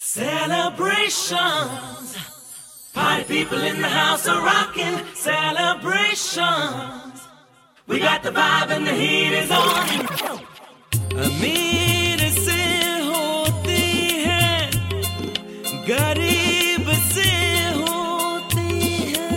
Celebrations, party people in the house are rocking. Celebrations, we got the vibe and the heat is on. अमीर से होती है, गरीब से होती है,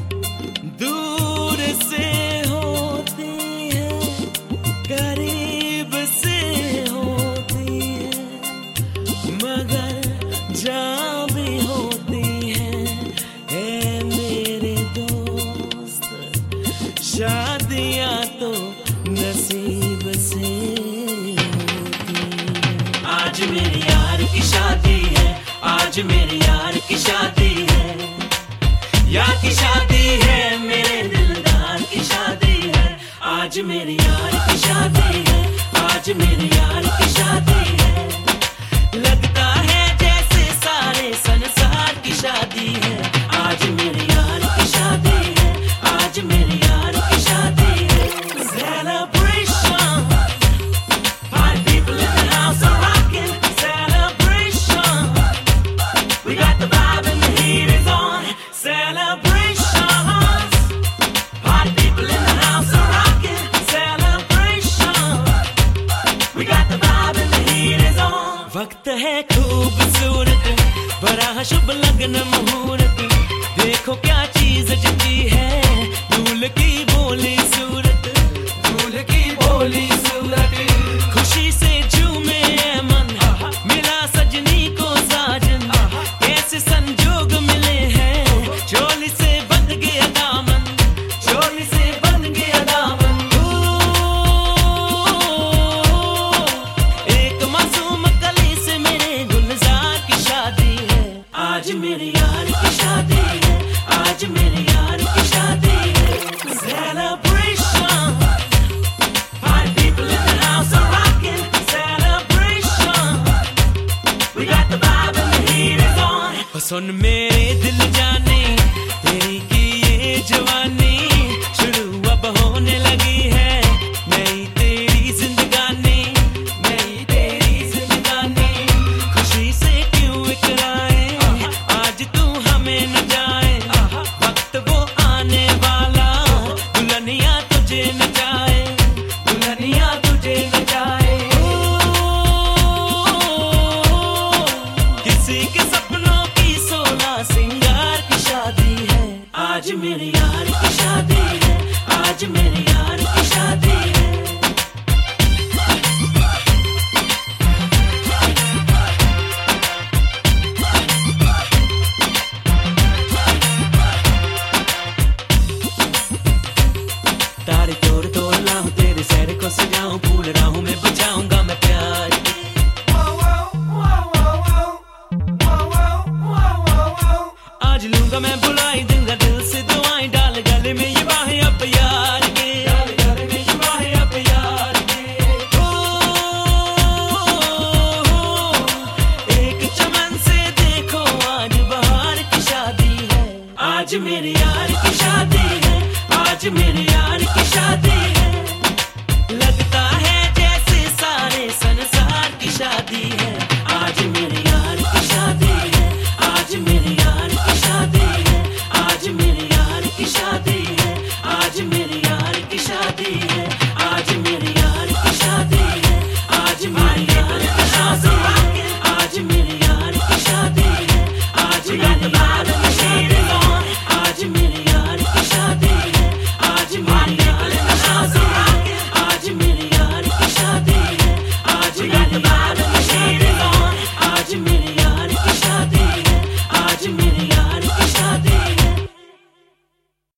दूर से होती है, करीब से होती है, मगर जहाँ भी होती है, ए मेरे दोस्त, शादियाँ तो नसीब से होती है। आज मेरी यार की शादी है, आज मेरी यार की शादी है, यार की शादी है, मेरे दिलदार की शादी है। आज मेरी यार की शादी है, आज मेरी यार की शादी है, लगता है जैसे सारे संसार की शादी है। आज मेरी यार की शादी है, आज मेरी यार की शादी है। Celebration, party people in the house are rocking. Celebration, we got the vibe and the heat is on. Celebrations, party people in the house are rocking. Celebration, we got the vibe and the heat is on. वक्त है खूबसूरत, बड़ा शुभ लगन मुहूर्त, देखो क्या चीज जची है, दूल्ह की बोली सूरत, दूल्ह की बोली सूरत, खुशी से झूमे मन, मिला सजनी को साजन, कैसे संजोग मिले हैं, चोली से बंध गया दामन, चोली से बंध गया दामन। एक मासूम कली से मेरे गुलजार की शादी है। आज मेरी यार की शादी है, आज मेरी यार की शादी है। Celebration, party people in the house are rocking. Celebration, we got the vibe and the heat is on. सुन मेरे दिल जाने, तेरी की ये जवानी शुरू अब होने लगी है, नई तेरी जिंदगानी, नई तेरी जिंदगानी, खुशी से क्यों इकराए, आज तू हमें न जाए, वक्त वो आने वाला, दुल्हनिया तुझे न जाए, दुल्हनिया तुझे न जाए। किसी के सपनों की 16 सिंगार की शादी है। आज मेरी यार की शादी है, आज मेरी यार की शादी है। तारे तोड़ तोड़ लाऊं, तेरे सैर को सजाऊं, भूल रहा हूँ मैं, बचाऊंगा मैं प्यार की। आज लूंगा मैं बुलाई, दूंगा दिल से दुआएं, डाल गले में ये बाहें अब यार के, डाल गले में ये बाहें अब यार के। एक चमन से देखो आज बहार की शादी है। आज मेरी यार की शादी है, आज मेरी यार की शादी है।